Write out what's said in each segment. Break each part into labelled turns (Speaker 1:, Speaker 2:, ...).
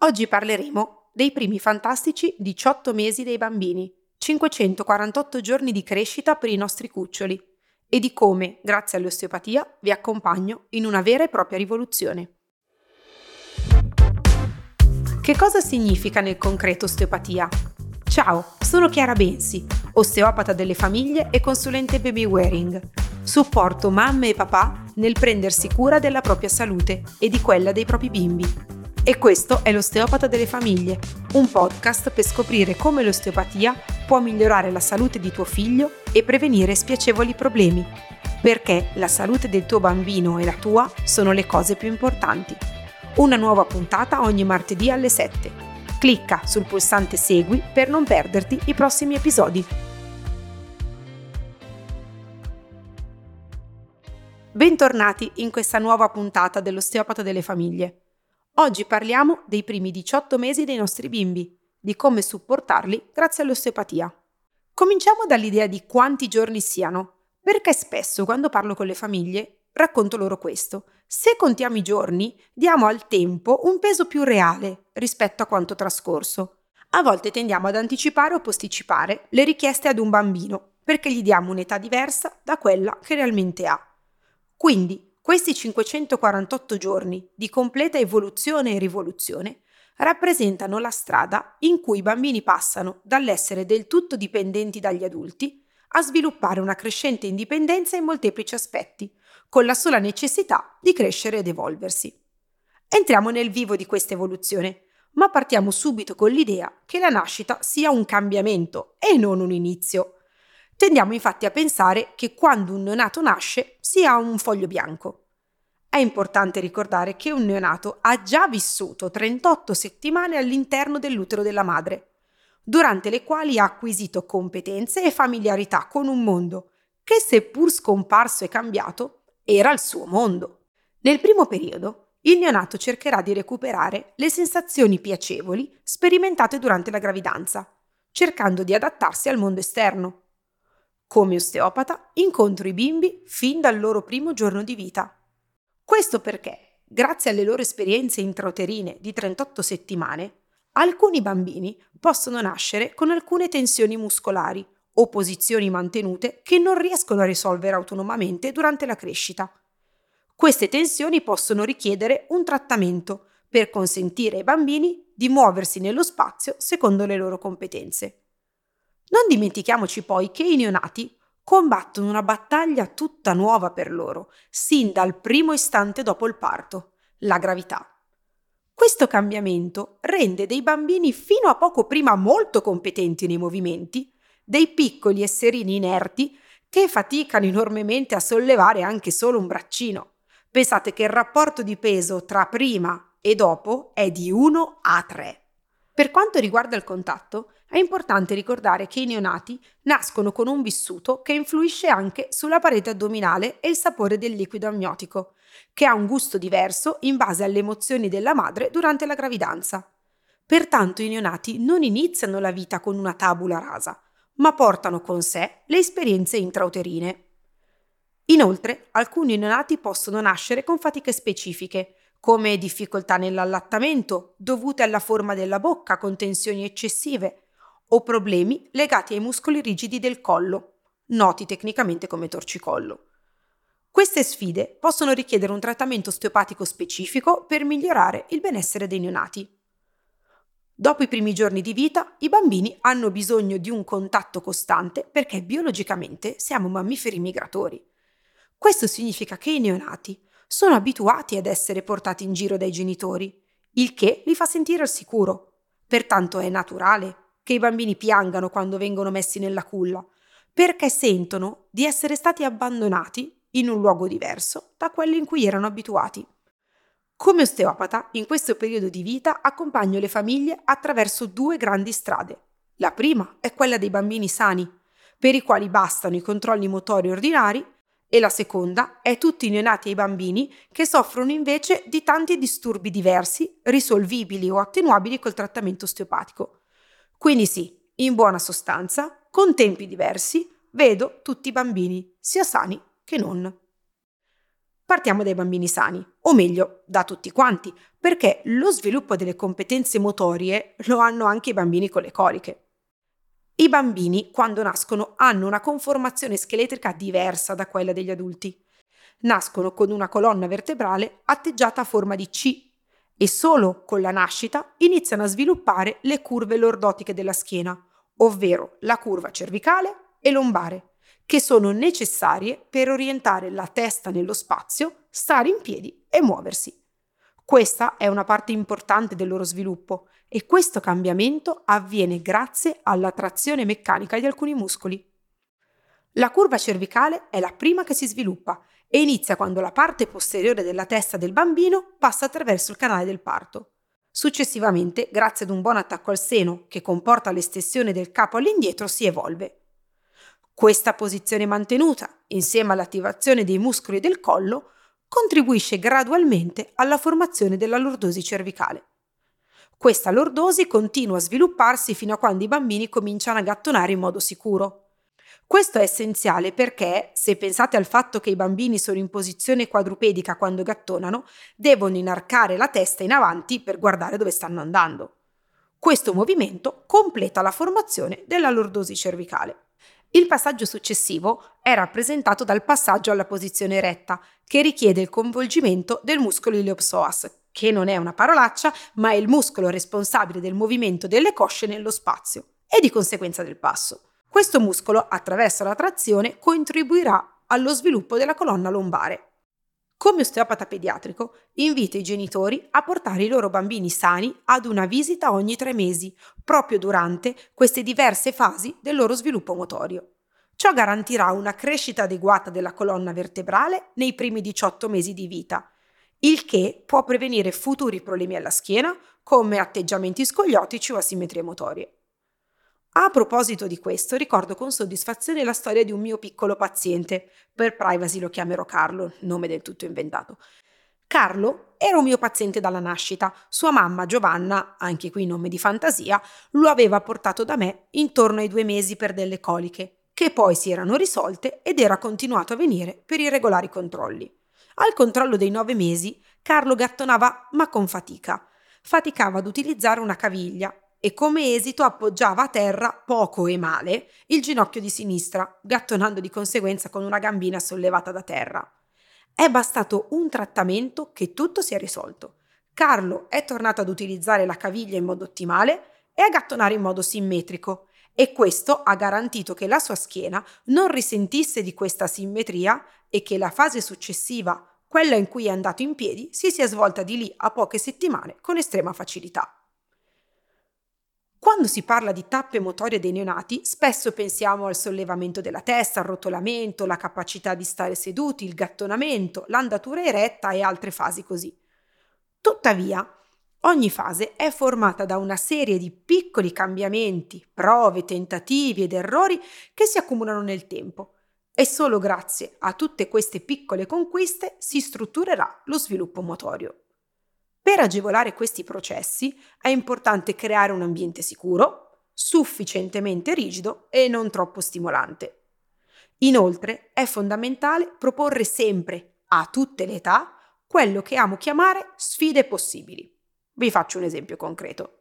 Speaker 1: Oggi parleremo dei primi fantastici 18 mesi dei bambini, 548 giorni di crescita per i nostri cuccioli e di come, grazie all'osteopatia, vi accompagno in una vera e propria rivoluzione. Che cosa significa nel concreto osteopatia? Ciao, sono Chiara Bensi, osteopata delle famiglie e consulente baby wearing. Supporto mamme e papà nel prendersi cura della propria salute e di quella dei propri bimbi. E questo è l'Osteopata delle famiglie, un podcast per scoprire come l'osteopatia può migliorare la salute di tuo figlio e prevenire spiacevoli problemi. Perché la salute del tuo bambino e la tua sono le cose più importanti. Una nuova puntata ogni martedì alle 7. Clicca sul pulsante Segui per non perderti i prossimi episodi. Bentornati in questa nuova puntata dell'Osteopata delle famiglie. Oggi parliamo dei primi 18 mesi dei nostri bimbi, di come supportarli grazie all'osteopatia. Cominciamo dall'idea di quanti giorni siano, perché spesso quando parlo con le famiglie racconto loro questo. Se contiamo i giorni, diamo al tempo un peso più reale rispetto a quanto trascorso. A volte tendiamo ad anticipare o posticipare le richieste ad un bambino, perché gli diamo un'età diversa da quella che realmente ha. Quindi, questi 548 giorni di completa evoluzione e rivoluzione rappresentano la strada in cui i bambini passano dall'essere del tutto dipendenti dagli adulti a sviluppare una crescente indipendenza in molteplici aspetti, con la sola necessità di crescere ed evolversi. Entriamo nel vivo di questa evoluzione, ma partiamo subito con l'idea che la nascita sia un cambiamento e non un inizio. Tendiamo infatti a pensare che quando un neonato nasce sia un foglio bianco. È importante ricordare che un neonato ha già vissuto 38 settimane all'interno dell'utero della madre, durante le quali ha acquisito competenze e familiarità con un mondo che, seppur scomparso e cambiato, era il suo mondo. Nel primo periodo, il neonato cercherà di recuperare le sensazioni piacevoli sperimentate durante la gravidanza, cercando di adattarsi al mondo esterno. Come osteopata, incontro i bimbi fin dal loro primo giorno di vita. Questo perché, grazie alle loro esperienze intrauterine di 38 settimane, alcuni bambini possono nascere con alcune tensioni muscolari o posizioni mantenute che non riescono a risolvere autonomamente durante la crescita. Queste tensioni possono richiedere un trattamento per consentire ai bambini di muoversi nello spazio secondo le loro competenze. Non dimentichiamoci poi che i neonati combattono una battaglia tutta nuova per loro, sin dal primo istante dopo il parto, la gravità. Questo cambiamento rende dei bambini fino a poco prima molto competenti nei movimenti, dei piccoli esserini inerti che faticano enormemente a sollevare anche solo un braccino. Pensate che il rapporto di peso tra prima e dopo è di 1 a 3. Per quanto riguarda il contatto, è importante ricordare che i neonati nascono con un vissuto che influisce anche sulla parete addominale e il sapore del liquido amniotico, che ha un gusto diverso in base alle emozioni della madre durante la gravidanza. Pertanto i neonati non iniziano la vita con una tabula rasa, ma portano con sé le esperienze intrauterine. Inoltre, alcuni neonati possono nascere con fatiche specifiche, come difficoltà nell'allattamento dovute alla forma della bocca con tensioni eccessive o problemi legati ai muscoli rigidi del collo, noti tecnicamente come torcicollo. Queste sfide possono richiedere un trattamento osteopatico specifico per migliorare il benessere dei neonati. Dopo i primi giorni di vita, i bambini hanno bisogno di un contatto costante perché biologicamente siamo mammiferi migratori. Questo significa che i neonati sono abituati ad essere portati in giro dai genitori, il che li fa sentire al sicuro. Pertanto è naturale che i bambini piangano quando vengono messi nella culla, perché sentono di essere stati abbandonati in un luogo diverso da quello in cui erano abituati. Come osteopata, in questo periodo di vita accompagno le famiglie attraverso 2 grandi strade. La prima è quella dei bambini sani, per i quali bastano i controlli motori ordinari, e la seconda è tutti i neonati e i bambini che soffrono invece di tanti disturbi diversi, risolvibili o attenuabili col trattamento osteopatico. Quindi sì, in buona sostanza, con tempi diversi, vedo tutti i bambini, sia sani che non. Partiamo dai bambini sani, o meglio, da tutti quanti, perché lo sviluppo delle competenze motorie lo hanno anche i bambini con le coliche. I bambini, quando nascono, hanno una conformazione scheletrica diversa da quella degli adulti. Nascono con una colonna vertebrale atteggiata a forma di C e solo con la nascita iniziano a sviluppare le curve lordotiche della schiena, ovvero la curva cervicale e lombare, che sono necessarie per orientare la testa nello spazio, stare in piedi e muoversi. Questa è una parte importante del loro sviluppo e questo cambiamento avviene grazie alla trazione meccanica di alcuni muscoli. La curva cervicale è la prima che si sviluppa e inizia quando la parte posteriore della testa del bambino passa attraverso il canale del parto. Successivamente, grazie ad un buon attacco al seno che comporta l'estensione del capo all'indietro, si evolve. Questa posizione mantenuta, insieme all'attivazione dei muscoli del collo, contribuisce gradualmente alla formazione della lordosi cervicale. Questa lordosi continua a svilupparsi fino a quando i bambini cominciano a gattonare in modo sicuro. Questo è essenziale perché, se pensate al fatto che i bambini sono in posizione quadrupedica quando gattonano, devono inarcare la testa in avanti per guardare dove stanno andando. Questo movimento completa la formazione della lordosi cervicale. Il passaggio successivo è rappresentato dal passaggio alla posizione eretta, che richiede il coinvolgimento del muscolo iliopsoas, che non è una parolaccia, ma è il muscolo responsabile del movimento delle cosce nello spazio e di conseguenza del passo. Questo muscolo, attraverso la trazione, contribuirà allo sviluppo della colonna lombare. Come osteopata pediatrico, invito i genitori a portare i loro bambini sani ad una visita ogni 3 mesi, proprio durante queste diverse fasi del loro sviluppo motorio. Ciò garantirà una crescita adeguata della colonna vertebrale nei primi 18 mesi di vita, il che può prevenire futuri problemi alla schiena, come atteggiamenti scoliotici o asimmetrie motorie. A proposito di questo, ricordo con soddisfazione la storia di un mio piccolo paziente. Per privacy lo chiamerò Carlo, nome del tutto inventato. Carlo era un mio paziente dalla nascita. Sua mamma, Giovanna, anche qui nome di fantasia, lo aveva portato da me intorno ai 2 mesi per delle coliche, che poi si erano risolte ed era continuato a venire per i regolari controlli. Al controllo dei 9 mesi, Carlo gattonava ma con fatica. Faticava ad utilizzare una caviglia e come esito appoggiava a terra, poco e male, il ginocchio di sinistra, gattonando di conseguenza con una gambina sollevata da terra. È bastato un trattamento che tutto si è risolto. Carlo è tornato ad utilizzare la caviglia in modo ottimale e a gattonare in modo simmetrico, e questo ha garantito che la sua schiena non risentisse di questa asimmetria e che la fase successiva, quella in cui è andato in piedi, si sia svolta di lì a poche settimane con estrema facilità. Quando si parla di tappe motorie dei neonati, spesso pensiamo al sollevamento della testa, al rotolamento, la capacità di stare seduti, il gattonamento, l'andatura eretta e altre fasi così. Tuttavia, ogni fase è formata da una serie di piccoli cambiamenti, prove, tentativi ed errori che si accumulano nel tempo. E solo grazie a tutte queste piccole conquiste si strutturerà lo sviluppo motorio. Per agevolare questi processi è importante creare un ambiente sicuro, sufficientemente rigido e non troppo stimolante. Inoltre è fondamentale proporre sempre, a tutte le età, quello che amo chiamare sfide possibili. Vi faccio un esempio concreto.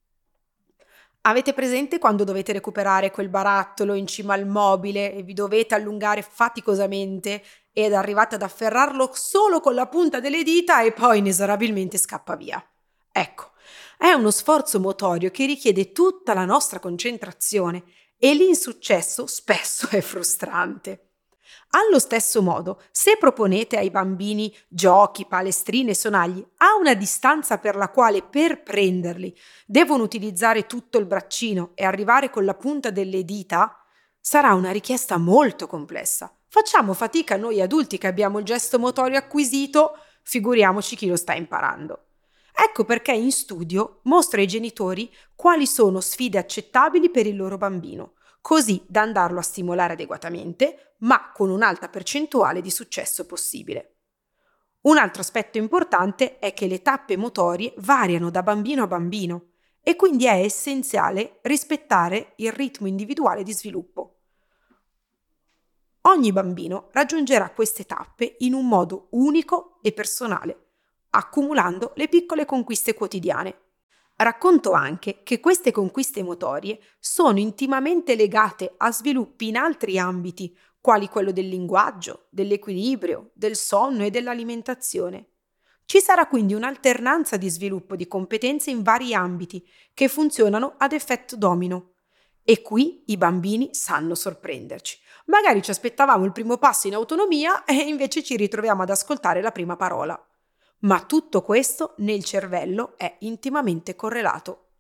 Speaker 1: Avete presente quando dovete recuperare quel barattolo in cima al mobile e vi dovete allungare faticosamente ed arrivate ad afferrarlo solo con la punta delle dita e poi inesorabilmente scappa via? Ecco, è uno sforzo motorio che richiede tutta la nostra concentrazione e l'insuccesso spesso è frustrante. Allo stesso modo, se proponete ai bambini giochi, palestrine e sonagli a una distanza per la quale per prenderli devono utilizzare tutto il braccino e arrivare con la punta delle dita, sarà una richiesta molto complessa. Facciamo fatica noi adulti che abbiamo il gesto motorio acquisito, figuriamoci chi lo sta imparando. Ecco perché in studio mostro ai genitori quali sono sfide accettabili per il loro bambino, così da andarlo a stimolare adeguatamente, ma con un'alta percentuale di successo possibile. Un altro aspetto importante è che le tappe motorie variano da bambino a bambino e quindi è essenziale rispettare il ritmo individuale di sviluppo. Ogni bambino raggiungerà queste tappe in un modo unico e personale, accumulando le piccole conquiste quotidiane. Racconto anche che queste conquiste motorie sono intimamente legate a sviluppi in altri ambiti, quali quello del linguaggio, dell'equilibrio, del sonno e dell'alimentazione. Ci sarà quindi un'alternanza di sviluppo di competenze in vari ambiti che funzionano ad effetto domino. E qui i bambini sanno sorprenderci. Magari ci aspettavamo il primo passo in autonomia e invece ci ritroviamo ad ascoltare la prima parola. Ma tutto questo nel cervello è intimamente correlato.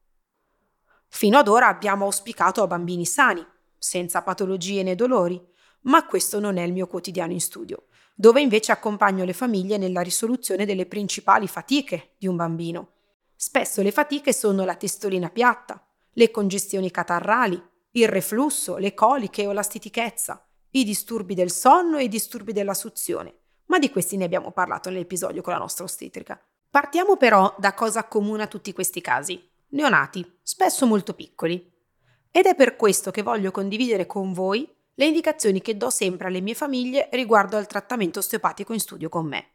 Speaker 1: Fino ad ora abbiamo auspicato a bambini sani, senza patologie né dolori, ma questo non è il mio quotidiano in studio, dove invece accompagno le famiglie nella risoluzione delle principali fatiche di un bambino. Spesso le fatiche sono la testolina piatta, le congestioni catarrali, il reflusso, le coliche o la stitichezza, i disturbi del sonno e i disturbi della suzione, ma di questi ne abbiamo parlato nell'episodio con la nostra ostetrica. Partiamo però da cosa accomuna tutti questi casi: neonati, spesso molto piccoli. Ed è per questo che voglio condividere con voi le indicazioni che do sempre alle mie famiglie riguardo al trattamento osteopatico in studio con me.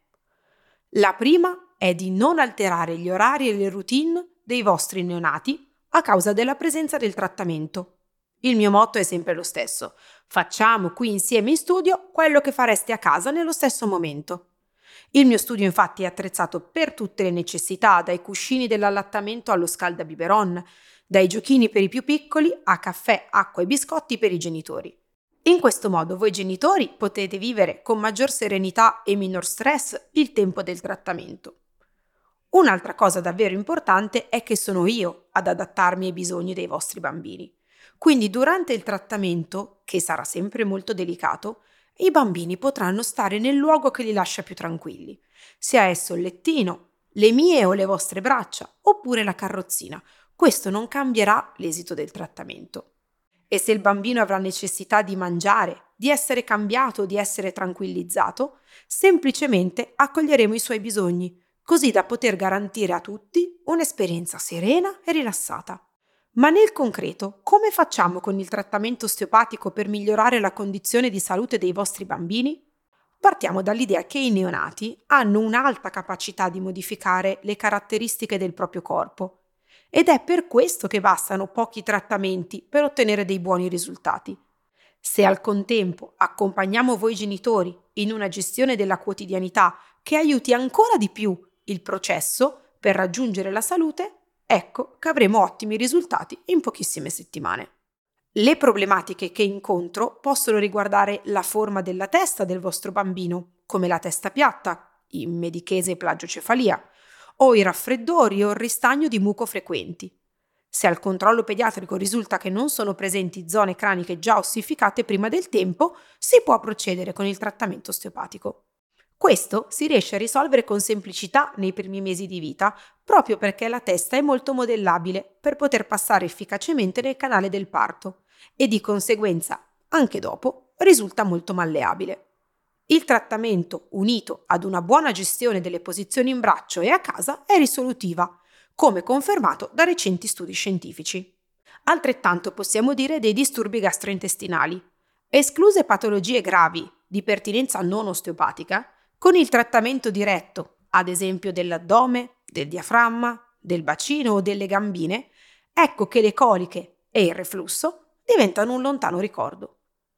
Speaker 1: La prima è di non alterare gli orari e le routine dei vostri neonati a causa della presenza del trattamento. Il mio motto è sempre lo stesso: facciamo qui insieme in studio quello che fareste a casa nello stesso momento. Il mio studio infatti è attrezzato per tutte le necessità, dai cuscini dell'allattamento allo scaldabiberon, dai giochini per i più piccoli a caffè, acqua e biscotti per i genitori. In questo modo voi genitori potete vivere con maggior serenità e minor stress il tempo del trattamento. Un'altra cosa davvero importante è che sono io ad adattarmi ai bisogni dei vostri bambini. Quindi durante il trattamento, che sarà sempre molto delicato, i bambini potranno stare nel luogo che li lascia più tranquilli, sia esso il lettino, le mie o le vostre braccia, oppure la carrozzina. Questo non cambierà l'esito del trattamento. E se il bambino avrà necessità di mangiare, di essere cambiato, di essere tranquillizzato, semplicemente accoglieremo i suoi bisogni, così da poter garantire a tutti un'esperienza serena e rilassata. Ma nel concreto, come facciamo con il trattamento osteopatico per migliorare la condizione di salute dei vostri bambini? Partiamo dall'idea che i neonati hanno un'alta capacità di modificare le caratteristiche del proprio corpo ed è per questo che bastano pochi trattamenti per ottenere dei buoni risultati. Se al contempo accompagniamo voi genitori in una gestione della quotidianità che aiuti ancora di più il processo per raggiungere la salute, ecco che avremo ottimi risultati in pochissime settimane. Le problematiche che incontro possono riguardare la forma della testa del vostro bambino, come la testa piatta, in medichese e plagiocefalia, o i raffreddori o il ristagno di muco frequenti. Se al controllo pediatrico risulta che non sono presenti zone craniche già ossificate prima del tempo, si può procedere con il trattamento osteopatico. Questo si riesce a risolvere con semplicità nei primi mesi di vita, proprio perché la testa è molto modellabile per poter passare efficacemente nel canale del parto e di conseguenza, anche dopo, risulta molto malleabile. Il trattamento, unito ad una buona gestione delle posizioni in braccio e a casa, è risolutiva, come confermato da recenti studi scientifici. Altrettanto possiamo dire dei disturbi gastrointestinali. Escluse patologie gravi di pertinenza non osteopatica, con il trattamento diretto, ad esempio dell'addome, del diaframma, del bacino o delle gambine, ecco che le coliche e il reflusso diventano un lontano ricordo.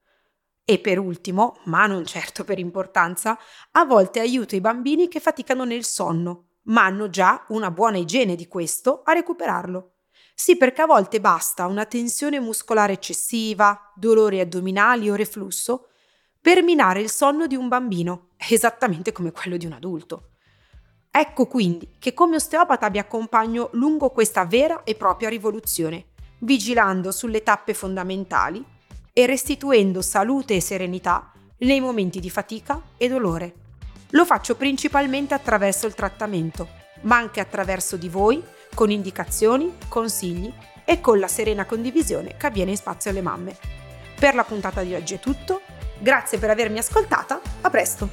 Speaker 1: E per ultimo, ma non certo per importanza, a volte aiuto i bambini che faticano nel sonno, ma hanno già una buona igiene di questo a recuperarlo. Sì, perché a volte basta una tensione muscolare eccessiva, dolori addominali o reflusso per minare il sonno di un bambino, esattamente come quello di un adulto. Ecco quindi che come osteopata vi accompagno lungo questa vera e propria rivoluzione, vigilando sulle tappe fondamentali e restituendo salute e serenità nei momenti di fatica e dolore. Lo faccio principalmente attraverso il trattamento, ma anche attraverso di voi, con indicazioni, consigli e con la serena condivisione che avviene in Spazio alle Mamme. Per la puntata di oggi è tutto, grazie per avermi ascoltata, a presto!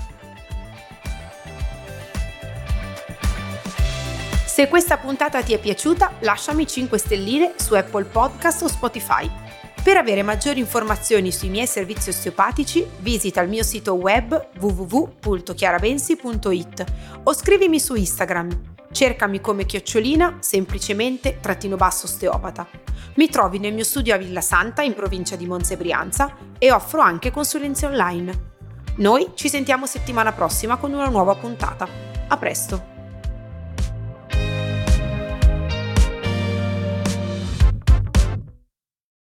Speaker 1: Se questa puntata ti è piaciuta, lasciami 5 stelline su Apple Podcast o Spotify. Per avere maggiori informazioni sui miei servizi osteopatici, visita il mio sito web www.chiarabensi.it o scrivimi su Instagram. Cercami come _semplicemente _osteopata. Mi trovi nel mio studio a Villa Santa in provincia di Monza e Brianza e offro anche consulenze online. Noi ci sentiamo settimana prossima con una nuova puntata. A presto!